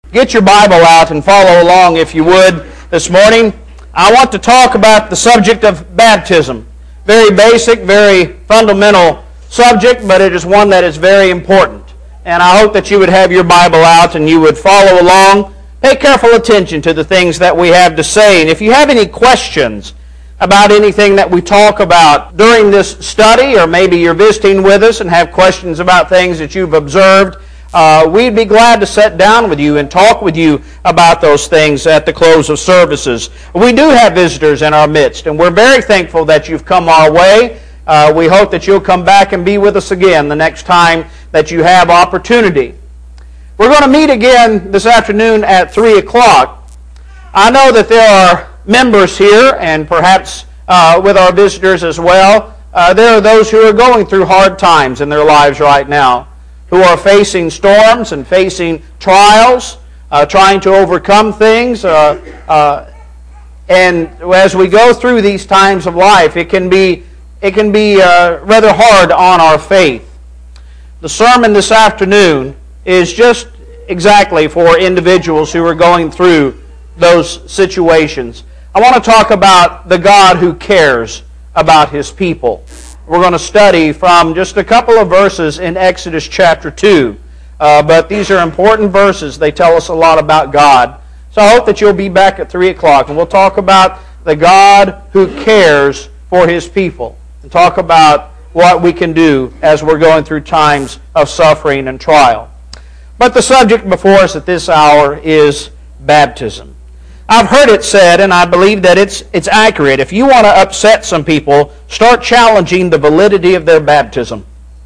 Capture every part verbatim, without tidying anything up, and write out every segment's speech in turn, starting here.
Get your Bible out and follow along if you would this morning. I want to talk about the subject of baptism. Very basic, very fundamental subject, but it is one that is very important. And I hope that you would have your Bible out and you would follow along. Pay careful attention to the things that we have to say. And if you have any questions about anything that we talk about during this study, or maybe you're visiting with us and have questions about things that you've observed, Uh, we'd be glad to sit down with you and talk with you about those things at the close of services. We do have visitors in our midst, and we're very thankful that you've come our way. Uh, we hope that you'll come back and be with us again the next time that you have opportunity. We're going to meet again this afternoon at three o'clock. I know that there are members here, and perhaps uh, with our visitors as well, uh, there are those who are going through hard times in their lives right now, who are facing storms and facing trials, uh, trying to overcome things. Uh, uh, and as we go through these times of life, it can be, it can be uh, rather hard on our faith. The sermon this afternoon is just exactly for individuals who are going through those situations. I want to talk about the God who cares about His people. We're going to study from just a couple of verses in Exodus chapter two. Uh, but these are important verses. They tell us a lot about God. So I hope that you'll be back at three o'clock, and we'll talk about the God who cares for His people, and talk about what we can do as we're going through times of suffering and trial. But the subject before us at this hour is baptism. I've heard it said, and I believe that it's it's accurate. If you want to upset some people, start challenging the validity of their baptism.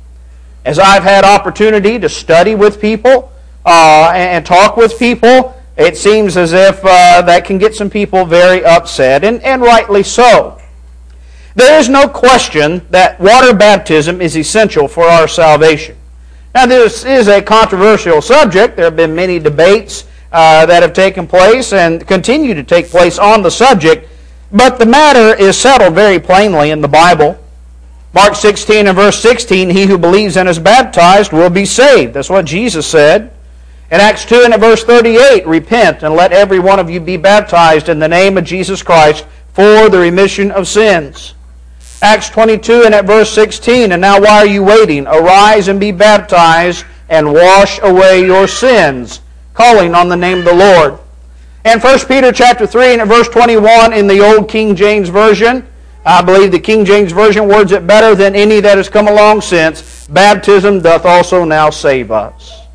As I've had opportunity to study with people uh, and talk with people, it seems as if uh, that can get some people very upset, and, and rightly so. There is no question that water baptism is essential for our salvation. Now, this is a controversial subject. There have been many debates Uh, that have taken place and continue to take place on the subject, but the matter is settled very plainly in the Bible. Mark sixteen and verse sixteen, he who believes and is baptized will be saved. That's what Jesus said. In Acts two and verse thirty-eight, repent and let every one of you be baptized in the name of Jesus Christ for the remission of sins. Acts twenty-two and at verse sixteen, and now why are you waiting? Arise and be baptized and wash away your sins, calling on the name of the Lord. And First Peter chapter three and at verse twenty-one in the old King James Version, I believe the King James Version words it better than any that has come along since, baptism doth also now save us.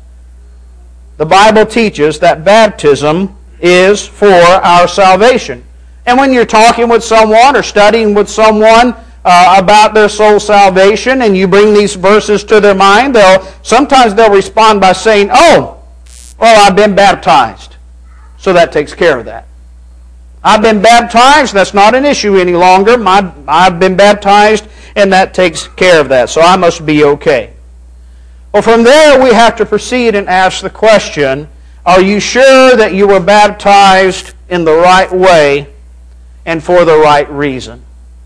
The Bible teaches that baptism is for our salvation. And when you're talking with someone or studying with someone uh, about their soul salvation, and you bring these verses to their mind, they'll sometimes they'll respond by saying, oh, well, I've been baptized, so that takes care of that. I've been baptized, that's not an issue any longer. My, I've been baptized, and that takes care of that, so I must be okay. Well, from there we have to proceed and ask the question, are you sure that you were baptized in the right way and for the right reason?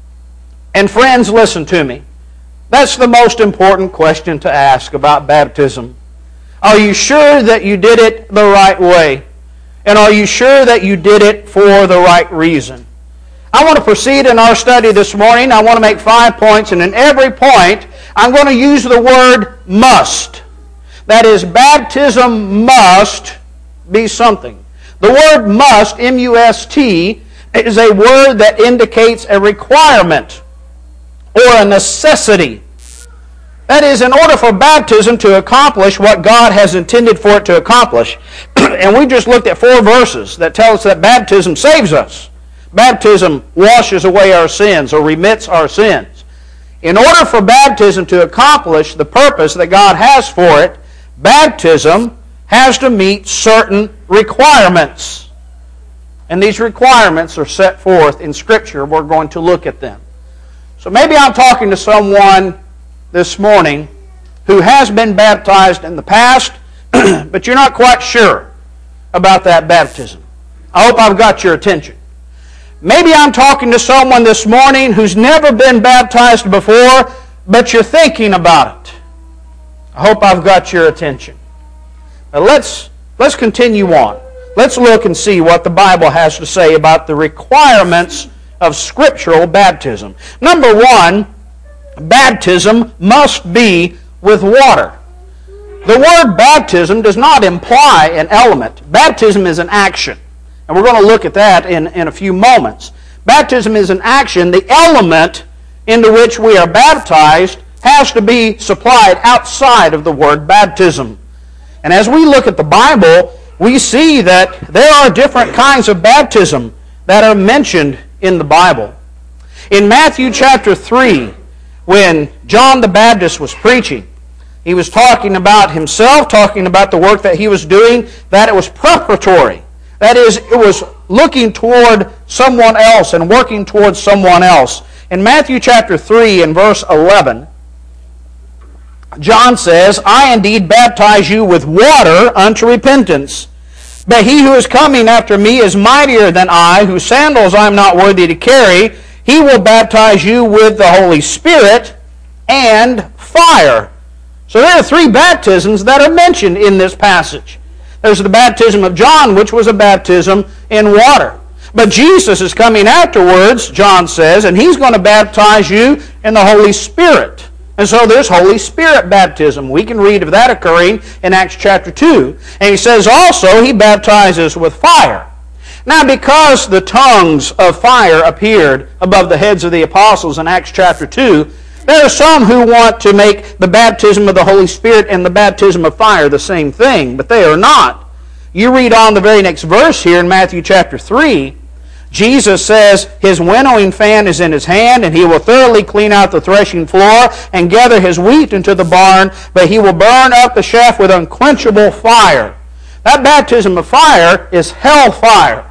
And friends, listen to me. That's the most important question to ask about baptism. Are you sure that you did it the right way? And are you sure that you did it for the right reason? I want to proceed in our study this morning. I want to make five points, and in every point, I'm going to use the word must. That is, baptism must be something. The word must, M U S T, is a word that indicates a requirement or a necessity. That is, in order for baptism to accomplish what God has intended for it to accomplish, and we just looked at four verses that tell us that baptism saves us. Baptism washes away our sins or remits our sins. In order for baptism to accomplish the purpose that God has for it, baptism has to meet certain requirements. And these requirements are set forth in Scripture. We're going to look at them. So maybe I'm talking to someone this morning who has been baptized in the past, but you're not quite sure about that baptism. I hope I've got your attention. Maybe I'm talking to someone this morning who's never been baptized before, but you're thinking about it. I hope I've got your attention. Now let's let's continue on. Let's look and see what the Bible has to say about the requirements of scriptural baptism. Number one, baptism must be with water. The word baptism does not imply an element. Baptism is an action. And we're going to look at that in, in a few moments. Baptism is an action. The element into which we are baptized has to be supplied outside of the word baptism. And as we look at the Bible, we see that there are different kinds of baptism that are mentioned in the Bible. In Matthew chapter three, when John the Baptist was preaching, he was talking about himself, talking about the work that he was doing, that it was preparatory. That is, it was looking toward someone else and working towards someone else. In Matthew chapter three and verse eleven, John says, I indeed baptize you with water unto repentance. But he who is coming after me is mightier than I, whose sandals I am not worthy to carry. He will baptize you with the Holy Spirit and fire. So there are three baptisms that are mentioned in this passage. There's the baptism of John, which was a baptism in water. But Jesus is coming afterwards, John says, and he's going to baptize you in the Holy Spirit. And so there's Holy Spirit baptism. We can read of that occurring in Acts chapter two. And he says also he baptizes with fire. Now, because the tongues of fire appeared above the heads of the apostles in Acts chapter two, there are some who want to make the baptism of the Holy Spirit and the baptism of fire the same thing, but they are not. You read on the very next verse here in Matthew chapter three, Jesus says, his winnowing fan is in his hand, and he will thoroughly clean out the threshing floor and gather his wheat into the barn, but he will burn up the chaff with unquenchable fire. That baptism of fire is hell fire.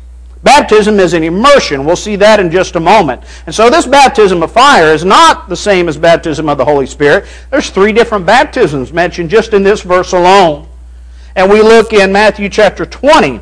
Baptism is an immersion. We'll see that in just a moment. And so this baptism of fire is not the same as baptism of the Holy Spirit. There's three different baptisms mentioned just in this verse alone. And we look in Matthew chapter twenty,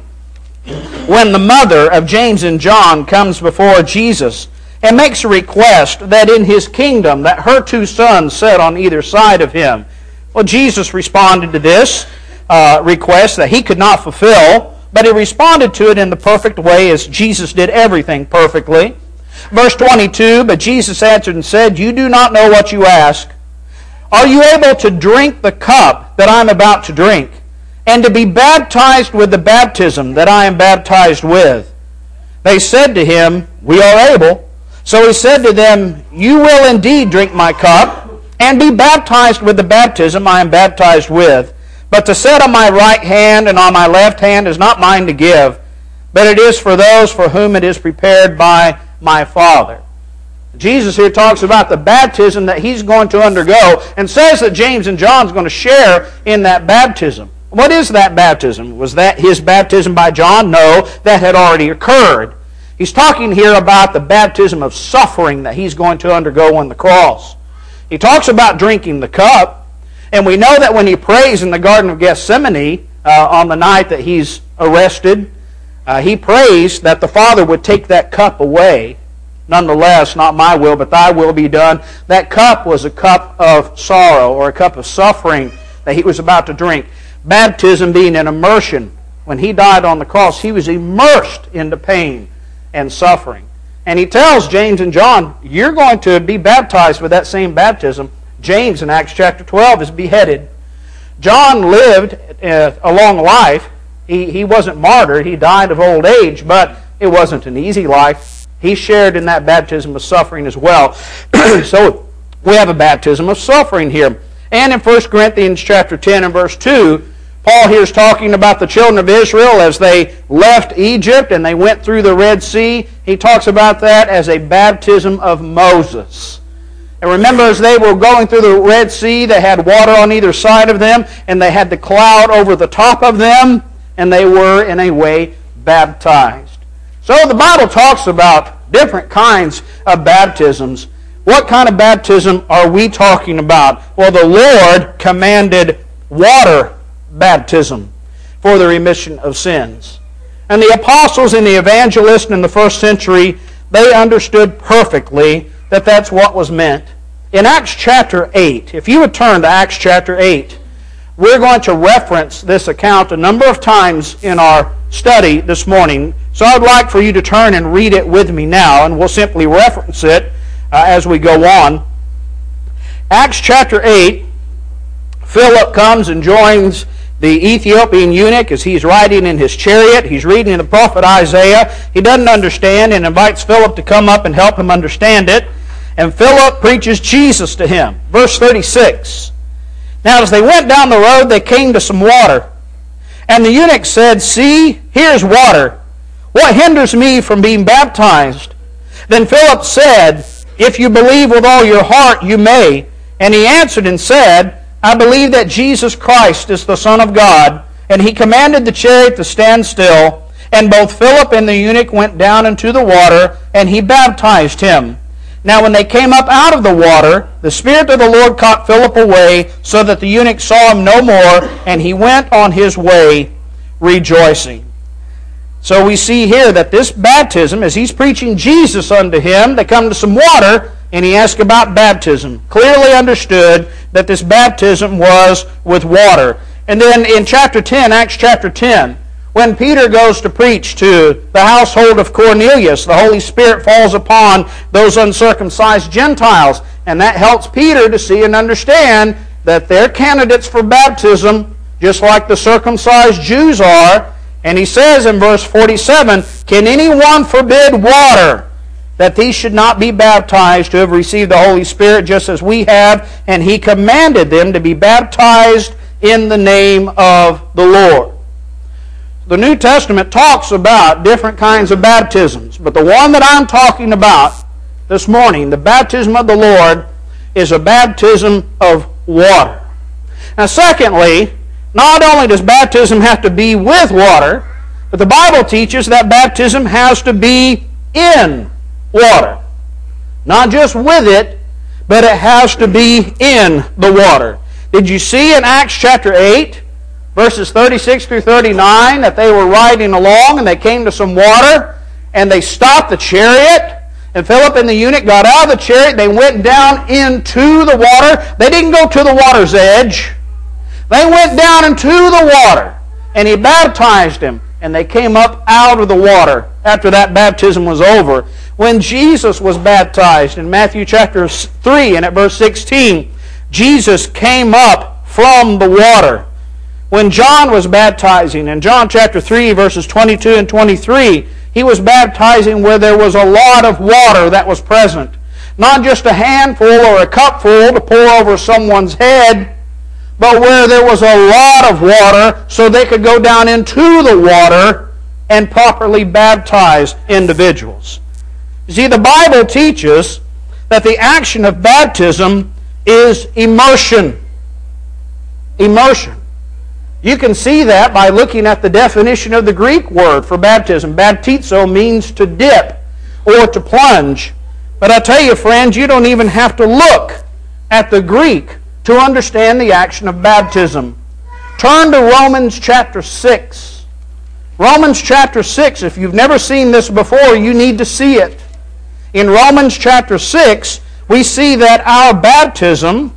when the mother of James and John comes before Jesus and makes a request that in his kingdom that her two sons sit on either side of him. Well, Jesus responded to this uh, request that he could not fulfill, but he responded to it in the perfect way, as Jesus did everything perfectly. Verse twenty-two, but Jesus answered and said, you do not know what you ask. Are you able to drink the cup that I am about to drink, and to be baptized with the baptism that I am baptized with? They said to him, we are able. So he said to them, you will indeed drink my cup, and be baptized with the baptism I am baptized with. But to sit on my right hand and on my left hand is not mine to give, but it is for those for whom it is prepared by my Father. Jesus here talks about the baptism that he's going to undergo, and says that James and John is going to share in that baptism. What is that baptism? Was that his baptism by John? No, that had already occurred. He's talking here about the baptism of suffering that he's going to undergo on the cross. He talks about drinking the cup, and we know that when he prays in the Garden of Gethsemane uh, on the night that he's arrested, uh, he prays that the Father would take that cup away. Nonetheless, not my will, but thy will be done. That cup was a cup of sorrow, or a cup of suffering that he was about to drink. Baptism being an immersion. When he died on the cross, he was immersed into pain and suffering. And he tells James and John, you're going to be baptized with that same baptism. James in Acts chapter twelve is beheaded. John lived uh, a long life. He, he wasn't martyred. He died of old age, but it wasn't an easy life. He shared in that baptism of suffering as well. So we have a baptism of suffering here. And in First Corinthians chapter ten and verse two, Paul here is talking about the children of Israel as they left Egypt and they went through the Red Sea. He talks about that as a baptism of Moses. And remember, as they were going through the Red Sea, they had water on either side of them, and they had the cloud over the top of them, and they were, in a way, baptized. So the Bible talks about different kinds of baptisms. What kind of baptism are we talking about? Well, the Lord commanded water baptism for the remission of sins. And the apostles and the evangelists in the first century, they understood perfectly that that's what was meant. In Acts chapter eight, if you would turn to Acts chapter eight, we're going to reference this account a number of times in our study this morning. So I'd like for you to turn and read it with me now, and we'll simply reference it uh, as we go on. Acts chapter eight, Philip comes and joins the Ethiopian eunuch as he's riding in his chariot. He's reading the prophet Isaiah. He doesn't understand and invites Philip to come up and help him understand it. And Philip preaches Jesus to him. Verse thirty-six. Now as they went down the road, they came to some water. And the eunuch said, "See, here's water. What hinders me from being baptized?" Then Philip said, "If you believe with all your heart, you may." And he answered and said, "I believe that Jesus Christ is the Son of God." And he commanded the chariot to stand still. And both Philip and the eunuch went down into the water, and he baptized him. Now when they came up out of the water, the Spirit of the Lord caught Philip away, so that the eunuch saw him no more, and he went on his way rejoicing. So we see here that this baptism, as he's preaching Jesus unto him, they come to some water, and he asks about baptism. Clearly understood that this baptism was with water. And then in chapter ten, Acts chapter ten, when Peter goes to preach to the household of Cornelius, the Holy Spirit falls upon those uncircumcised Gentiles. And that helps Peter to see and understand that they're candidates for baptism, just like the circumcised Jews are. And he says in verse forty-seven, "Can anyone forbid water, that these should not be baptized who have received the Holy Spirit just as we have?" And he commanded them to be baptized in the name of the Lord. The New Testament talks about different kinds of baptisms, but the one that I'm talking about this morning, the baptism of the Lord, is a baptism of water. Now secondly, not only does baptism have to be with water, but the Bible teaches that baptism has to be in water. Not just with it, but it has to be in the water. Did you see in Acts chapter eight, verses thirty-six through thirty-nine, that they were riding along and they came to some water and they stopped the chariot, and Philip and the eunuch got out of the chariot, they went down into the water. They didn't go to the water's edge. They went down into the water, and he baptized him, and they came up out of the water after that baptism was over. When Jesus was baptized in Matthew chapter three and at verse sixteen, Jesus came up from the water. When John was baptizing in John chapter three verses twenty-two and twenty-three, he was baptizing where there was a lot of water that was present. Not just a handful or a cupful to pour over someone's head, but where there was a lot of water so they could go down into the water and properly baptize individuals. You see, the Bible teaches that the action of baptism is immersion. Immersion. You can see that by looking at the definition of the Greek word for baptism. Baptizo means to dip or to plunge. But I tell you, friends, you don't even have to look at the Greek to understand the action of baptism. Turn to Romans chapter six. Romans chapter six, if you've never seen this before, you need to see it. In Romans chapter six, we see that our baptism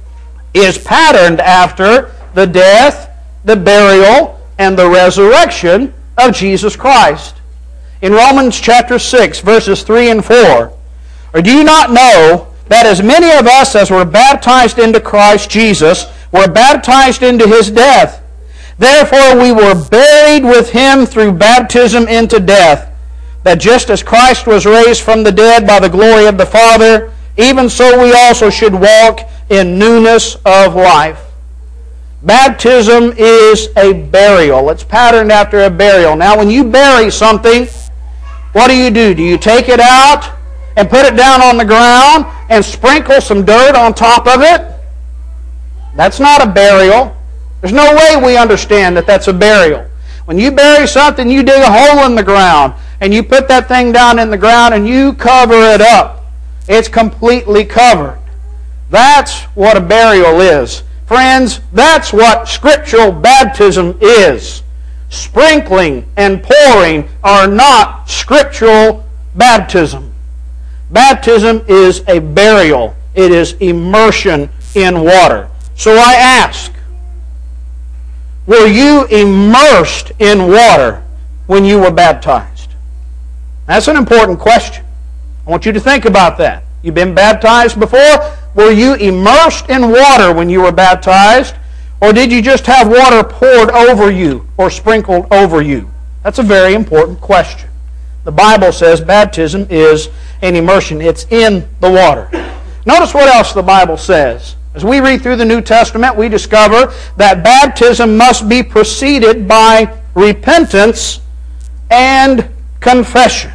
is patterned after the death, the burial, and the resurrection of Jesus Christ. In Romans chapter six, verses three and four, "Or do you not know that as many of us as were baptized into Christ Jesus were baptized into his death? Therefore we were buried with him through baptism into death, that just as Christ was raised from the dead by the glory of the Father, even so we also should walk in newness of life." Baptism is a burial. It's patterned after a burial. Now when you bury something, what do you do? Do you take it out and put it down on the ground and sprinkle some dirt on top of it? That's not a burial. There's no way we understand that that's a burial. When you bury something, you dig a hole in the ground and you put that thing down in the ground and you cover it up. It's completely covered. That's what a burial is. Friends, that's what scriptural baptism is. Sprinkling and pouring are not scriptural baptism. Baptism is a burial. It is immersion in water. So I ask, were you immersed in water when you were baptized? That's an important question. I want you to think about that. You've been baptized before? Were you immersed in water when you were baptized? Or did you just have water poured over you or sprinkled over you? That's a very important question. The Bible says baptism is an immersion. It's in the water. Notice what else the Bible says. As we read through the New Testament, we discover that baptism must be preceded by repentance and confession.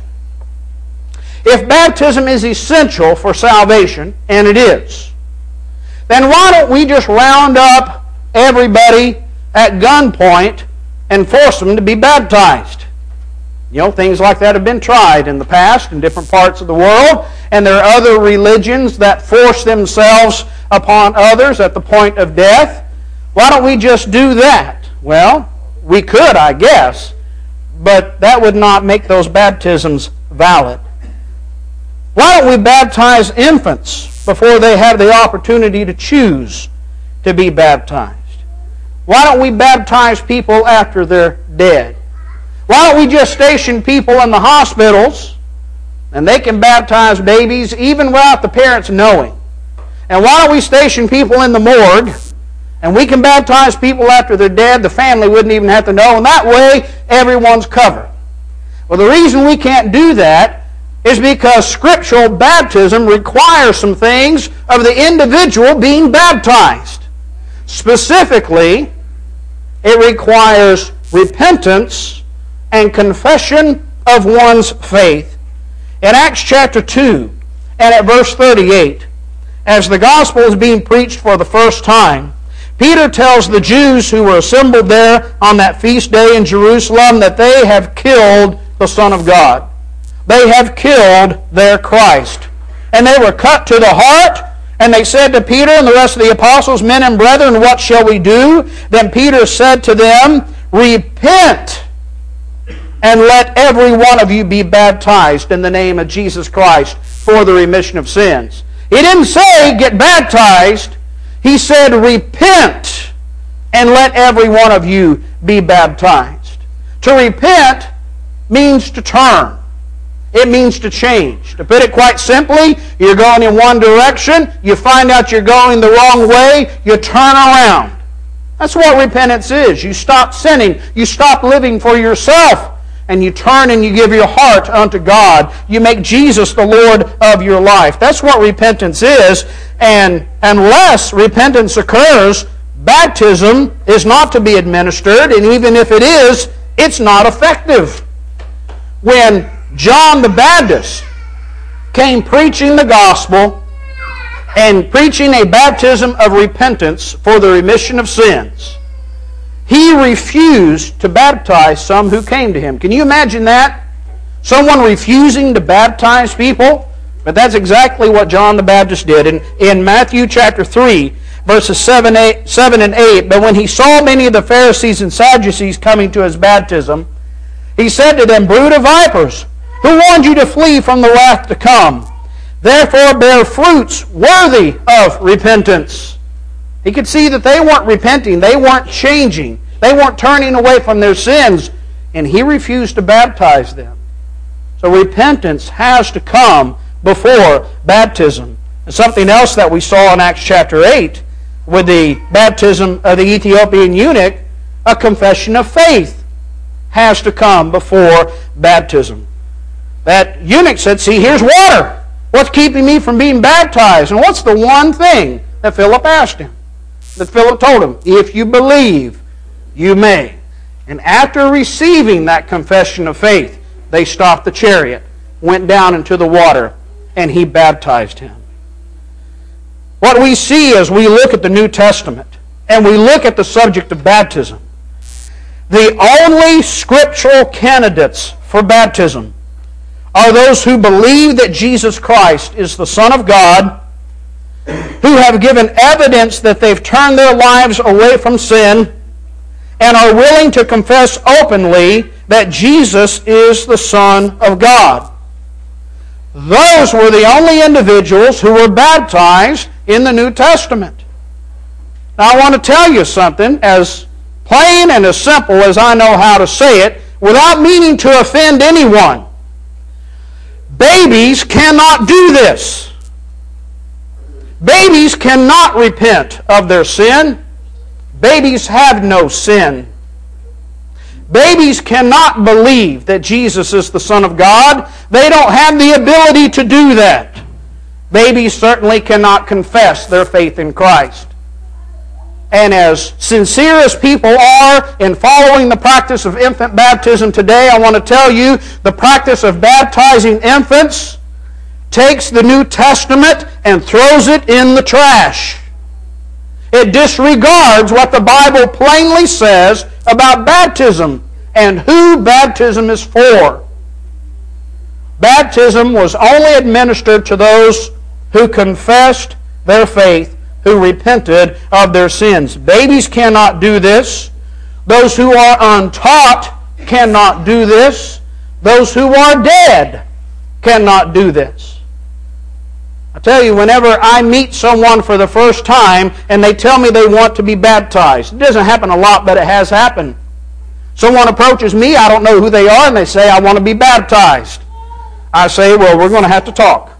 If baptism is essential for salvation, and it is, then why don't we just round up everybody at gunpoint and force them to be baptized? You know, things like that have been tried in the past in different parts of the world, and there are other religions that force themselves upon others at the point of death. Why don't we just do that? Well, we could, I guess, but that would not make those baptisms valid. Why don't we baptize infants before they have the opportunity to choose to be baptized? Why don't we baptize people after they're dead? Why don't we just station people in the hospitals and they can baptize babies even without the parents knowing? And why don't we station people in the morgue and we can baptize people after they're dead? The family wouldn't even have to know, and that way everyone's covered. Well, the reason we can't do that is because scriptural baptism requires some things of the individual being baptized. Specifically, it requires repentance and confession of one's faith. In Acts chapter two and at verse thirty-eight, as the gospel is being preached for the first time, Peter tells the Jews who were assembled there on that feast day in Jerusalem that they have killed the Son of God. They have killed their Christ. And they were cut to the heart, and they said to Peter and the rest of the apostles, "Men and brethren, what shall we do?" Then Peter said to them, "Repent, and let every one of you be baptized in the name of Jesus Christ for the remission of sins." He didn't say get baptized. He said repent and let every one of you be baptized. To repent means to turn. It means to change. To put it quite simply, you're going in one direction, you find out you're going the wrong way, you turn around. That's what repentance is. You stop sinning. You stop living for yourself. And you turn and you give your heart unto God. You make Jesus the Lord of your life. That's what repentance is. And unless repentance occurs, baptism is not to be administered. And even if it is, it's not effective. When John the Baptist came preaching the gospel and preaching a baptism of repentance for the remission of sins, he refused to baptize some who came to him. Can you imagine that? Someone refusing to baptize people? But that's exactly what John the Baptist did. In, in Matthew chapter three, verses seven, eight, seven and eight, "But when he saw many of the Pharisees and Sadducees coming to his baptism, he said to them, 'Brood of vipers, who warned you to flee from the wrath to come? Therefore bear fruits worthy of repentance.'" He could see that they weren't repenting. They weren't changing. They weren't turning away from their sins. And he refused to baptize them. So repentance has to come before baptism. And something else that we saw in Acts chapter eight with the baptism of the Ethiopian eunuch, a confession of faith has to come before baptism. That eunuch said, "See, here's water. What's keeping me from being baptized?" And what's the one thing that Philip asked him? That Philip told him, "If you believe, you may." And after receiving that confession of faith, they stopped the chariot, went down into the water, and he baptized him. What we see as we look at the New Testament and we look at the subject of baptism, the only scriptural candidates for baptism are those who believe that Jesus Christ is the Son of God, who have given evidence that they've turned their lives away from sin and are willing to confess openly that Jesus is the Son of God. Those were the only individuals who were baptized in the New Testament. Now I want to tell you something, as plain and as simple as I know how to say it, without meaning to offend anyone. Babies cannot do this. Babies cannot repent of their sin. Babies have no sin. Babies cannot believe that Jesus is the Son of God. They don't have the ability to do that. Babies certainly cannot confess their faith in Christ. And as sincere as people are in following the practice of infant baptism today, I want to tell you the practice of baptizing infants takes the New Testament and throws it in the trash. It disregards what the Bible plainly says about baptism and who baptism is for. Baptism was only administered to those who confessed their faith, who repented of their sins. Babies cannot do this. Those who are untaught cannot do this. Those who are dead cannot do this. I tell you, whenever I meet someone for the first time and they tell me they want to be baptized, it doesn't happen a lot, but it has happened. Someone approaches me, I don't know who they are, and they say, I want to be baptized. I say, well, we're going to have to talk.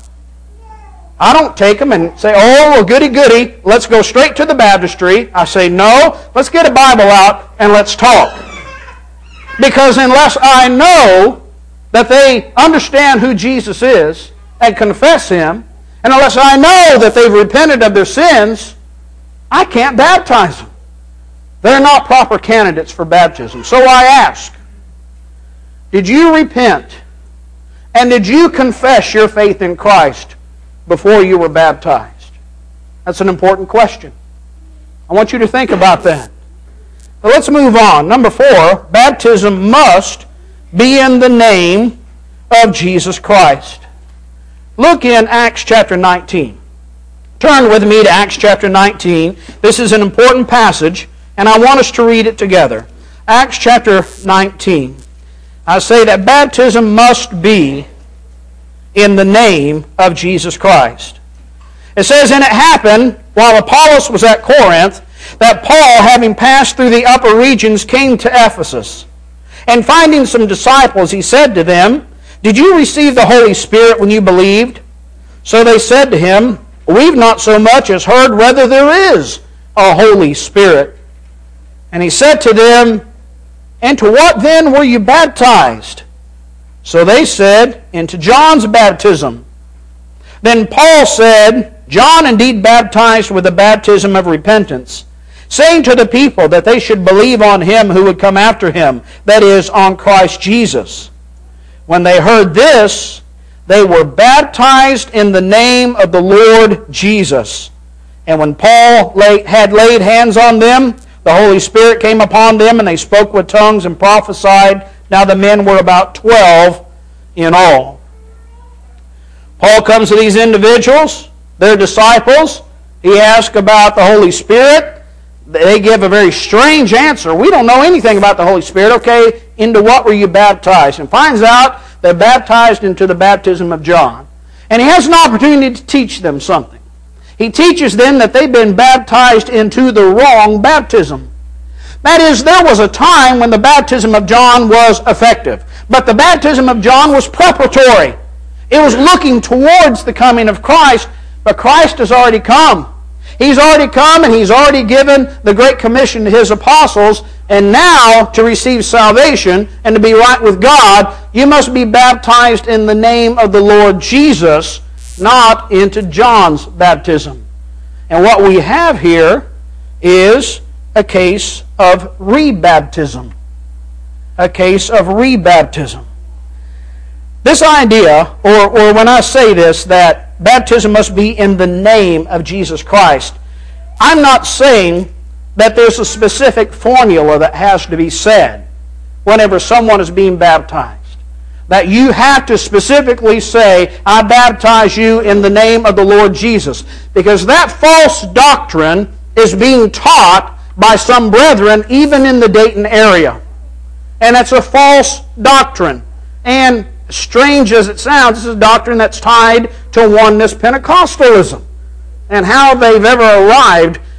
I don't take them and say, oh, well, goody, goody, let's go straight to the baptistry. I say, no, let's get a Bible out and let's talk. Because unless I know that they understand who Jesus is and confess Him, and unless I know that they've repented of their sins, I can't baptize them. They're not proper candidates for baptism. So I ask, did you repent and did you confess your faith in Christ before you were baptized? That's an important question. I want you to think about that. But let's move on. Number four, baptism must be in the name of Jesus Christ. Look in Acts chapter nineteen. Turn with me to Acts chapter nineteen. This is an important passage, and I want us to read it together. Acts chapter nineteen. I say that baptism must be in the name of Jesus Christ. It says, and it happened, while Apollos was at Corinth, that Paul, having passed through the upper regions, came to Ephesus. And finding some disciples, he said to them, did you receive the Holy Spirit when you believed? So they said to him, we've not so much as heard whether there is a Holy Spirit. And he said to them, into what then were you baptized? So they said, into John's baptism. Then Paul said, John indeed baptized with the baptism of repentance, saying to the people that they should believe on him who would come after him, that is, on Christ Jesus. When they heard this, they were baptized in the name of the Lord Jesus. And when Paul lay, had laid hands on them, the Holy Spirit came upon them, and they spoke with tongues and prophesied. Now the men were about twelve in all. Paul comes to these individuals, their disciples. He asks about the Holy Spirit. They give a very strange answer. We don't know anything about the Holy Spirit. Okay, into what were you baptized? And finds out they're baptized into the baptism of John. And he has an opportunity to teach them something. He teaches them that they've been baptized into the wrong baptism. That is, there was a time when the baptism of John was effective. But the baptism of John was preparatory. It was looking towards the coming of Christ, but Christ has already come. He's already come and He's already given the Great Commission to His apostles, and now to receive salvation and to be right with God, you must be baptized in the name of the Lord Jesus, not into John's baptism. And what we have here is a case of rebaptism. A case of rebaptism. This idea, or, or when I say this, that baptism must be in the name of Jesus Christ, I'm not saying that there's a specific formula that has to be said whenever someone is being baptized. That you have to specifically say, I baptize you in the name of the Lord Jesus. Because that false doctrine is being taught by some brethren even in the Dayton area. And it's a false doctrine. And strange as it sounds, this is a doctrine that's tied to oneness Pentecostalism. And how they've ever arrived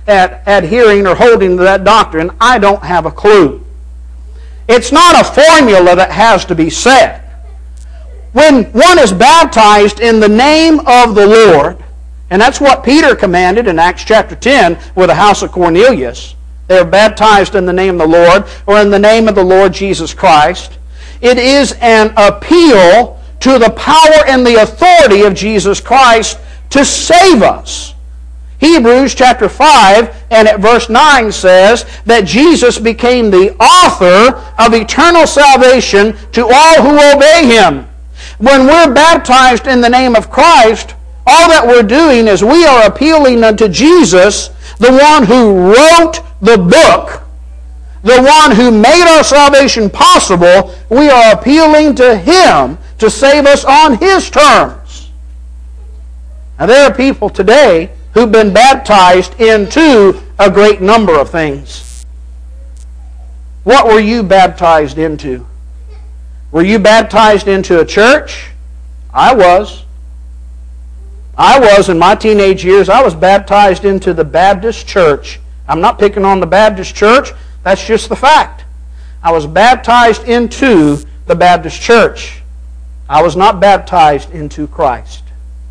at adhering or holding to that doctrine, I don't have a clue. It's not a formula that has to be said. When one is baptized in the name of the Lord, and that's what Peter commanded in Acts chapter ten with the house of Cornelius. They are baptized in the name of the Lord, or in the name of the Lord Jesus Christ. It is an appeal to the power and the authority of Jesus Christ to save us. Hebrews chapter five and at verse nine says that Jesus became the author of eternal salvation to all who obey Him. When we're baptized in the name of Christ, all that we're doing is we are appealing unto Jesus, the one who wrote the book, the one who made our salvation possible. We are appealing to Him to save us on His terms. Now there are people today who've been baptized into a great number of things. What were you baptized into? Were you baptized into a church? I was. I was in my teenage years. I was baptized into the Baptist church. I'm not picking on the Baptist church. That's just the fact. I was baptized into the Baptist church. I was not baptized into Christ.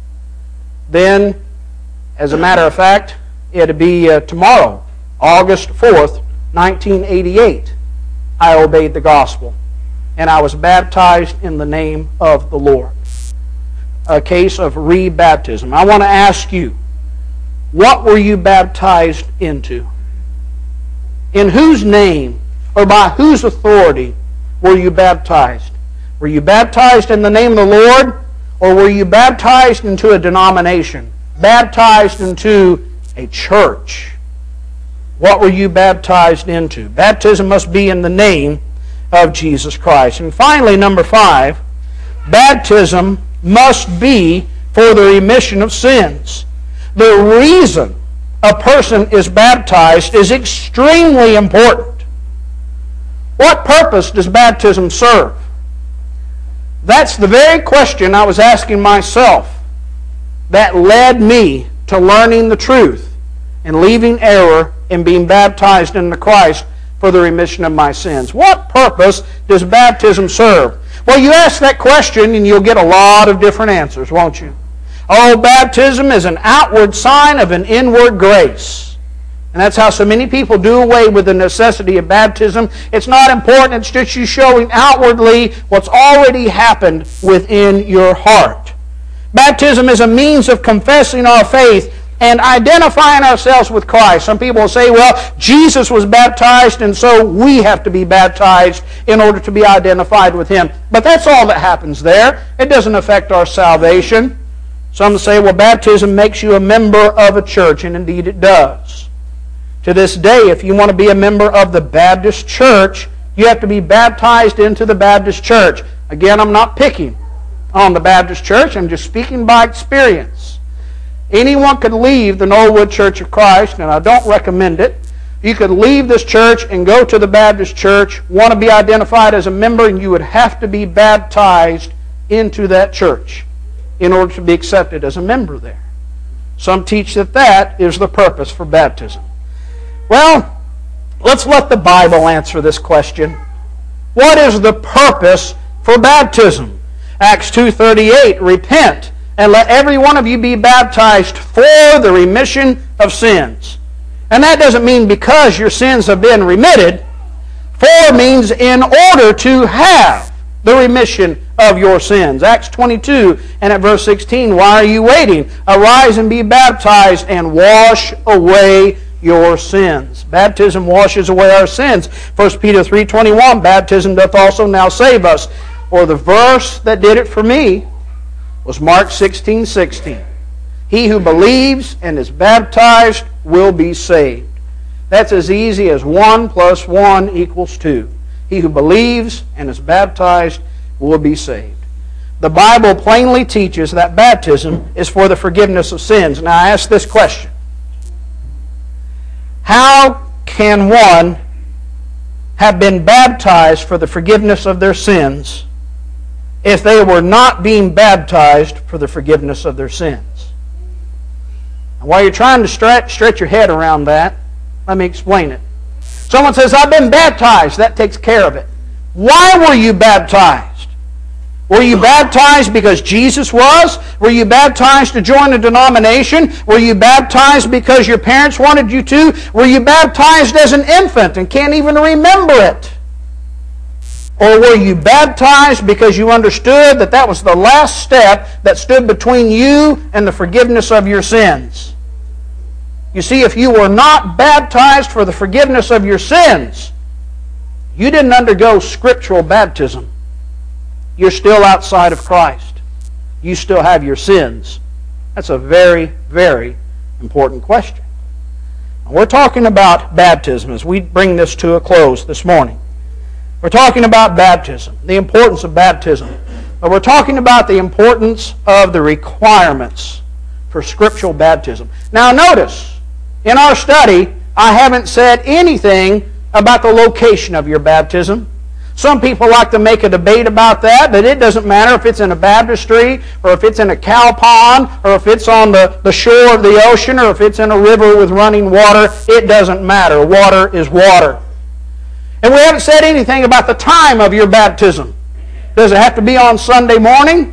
Then, as a matter of fact, it'll be uh, tomorrow, August fourth, nineteen eighty-eight, I obeyed the gospel. And I was baptized in the name of the Lord. A case of rebaptism. I want to ask you, what were you baptized into? In whose name or by whose authority were you baptized? Were you baptized in the name of the Lord, or were you baptized into a denomination? Baptized into a church? What were you baptized into? Baptism must be in the name of Jesus Christ. And finally, number five, baptism must be for the remission of sins. The reason a person is baptized is extremely important. What purpose does baptism serve? That's the very question I was asking myself that led me to learning the truth and leaving error and being baptized into Christ for the remission of my sins. What purpose does baptism serve? Well, you ask that question and you'll get a lot of different answers, won't you? Oh, baptism is an outward sign of an inward grace. And that's how so many people do away with the necessity of baptism. It's not important. It's just you showing outwardly what's already happened within your heart. Baptism is a means of confessing our faith and identifying ourselves with Christ. Some people will say, well, Jesus was baptized, and so we have to be baptized in order to be identified with Him. But that's all that happens there. It doesn't affect our salvation. Some say, well, baptism makes you a member of a church, and indeed it does. To this day, if you want to be a member of the Baptist church, you have to be baptized into the Baptist church. Again, I'm not picking on the Baptist church. I'm just speaking by experience. Anyone could leave the Knollwood Church of Christ, and I don't recommend it. You could leave this church and go to the Baptist church, want to be identified as a member, and you would have to be baptized into that church in order to be accepted as a member there. Some teach that that is the purpose for baptism. Well, let's let the Bible answer this question. What is the purpose for baptism? Acts two thirty-eight, repent, and let every one of you be baptized for the remission of sins. And that doesn't mean because your sins have been remitted. For means in order to have the remission of your sins. Acts twenty-two and at verse sixteen, why are you waiting? Arise and be baptized and wash away your sins. Baptism washes away our sins. First Peter three twenty-one, baptism doth also now save us. Or the verse that did it for me was Mark sixteen sixteen. He who believes and is baptized will be saved. That's as easy as one plus one equals two. He who believes and is baptized will be saved. The Bible plainly teaches that baptism is for the forgiveness of sins. Now I ask this question. How can one have been baptized for the forgiveness of their sins if they were not being baptized for the forgiveness of their sins? And while you're trying to stretch, stretch your head around that, let me explain it. Someone says, I've been baptized. That takes care of it. Why were you baptized? Were you baptized because Jesus was? Were you baptized to join a denomination? Were you baptized because your parents wanted you to? Were you baptized as an infant and can't even remember it? Or were you baptized because you understood that that was the last step that stood between you and the forgiveness of your sins? You see, if you were not baptized for the forgiveness of your sins, you didn't undergo scriptural baptism. You're still outside of Christ. You still have your sins. That's a very, very important question. We're talking about baptism as we bring this to a close this morning. We're talking about baptism, the importance of baptism. But we're talking about the importance of the requirements for scriptural baptism. Now notice, in our study, I haven't said anything about the location of your baptism. Some people like to make a debate about that, but it doesn't matter if it's in a baptistry, or if it's in a cow pond, or if it's on the, the shore of the ocean, or if it's in a river with running water. It doesn't matter. Water is water. And we haven't said anything about the time of your baptism. Does it have to be on Sunday morning?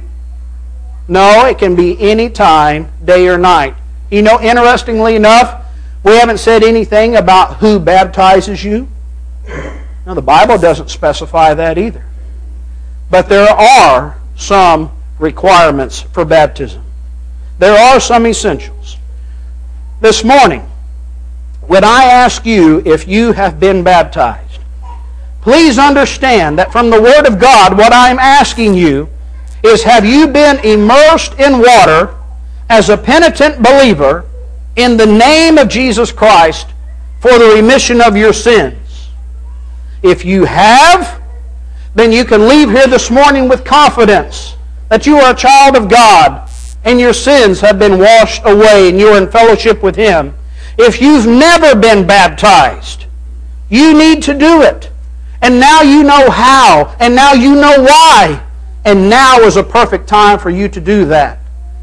No, it can be any time, day or night. You know, interestingly enough, we haven't said anything about who baptizes you. Now, the Bible doesn't specify that either. But there are some requirements for baptism. There are some essentials. This morning, when I ask you if you have been baptized, please understand that from the Word of God, what I'm asking you is, have you been immersed in water as a penitent believer in the name of Jesus Christ for the remission of your sins? If you have, then you can leave here this morning with confidence that you are a child of God and your sins have been washed away and you are in fellowship with Him. If you've never been baptized, you need to do it. And now you know how, and now you know why, and now is a perfect time for you to do that.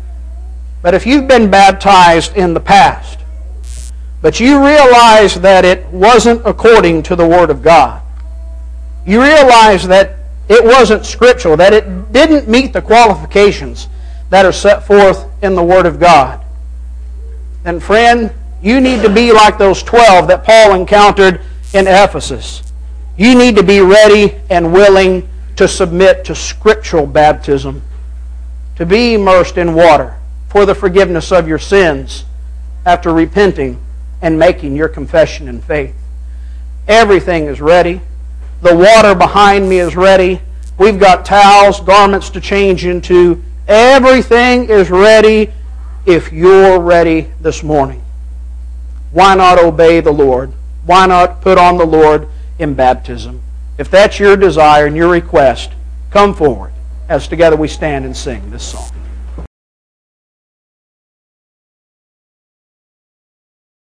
But if you've been baptized in the past, but you realize that it wasn't according to the Word of God, you realize that it wasn't scriptural, that it didn't meet the qualifications that are set forth in the Word of God, then friend, you need to be like those twelve that Paul encountered in Ephesus. You need to be ready and willing to submit to scriptural baptism, to be immersed in water for the forgiveness of your sins after repenting and making your confession in faith. Everything is ready. The water behind me is ready. We've got towels, garments to change into. Everything is ready if you're ready this morning. Why not obey the Lord? Why not put on the Lord in baptism? If that's your desire and your request, come forward as together we stand and sing this song.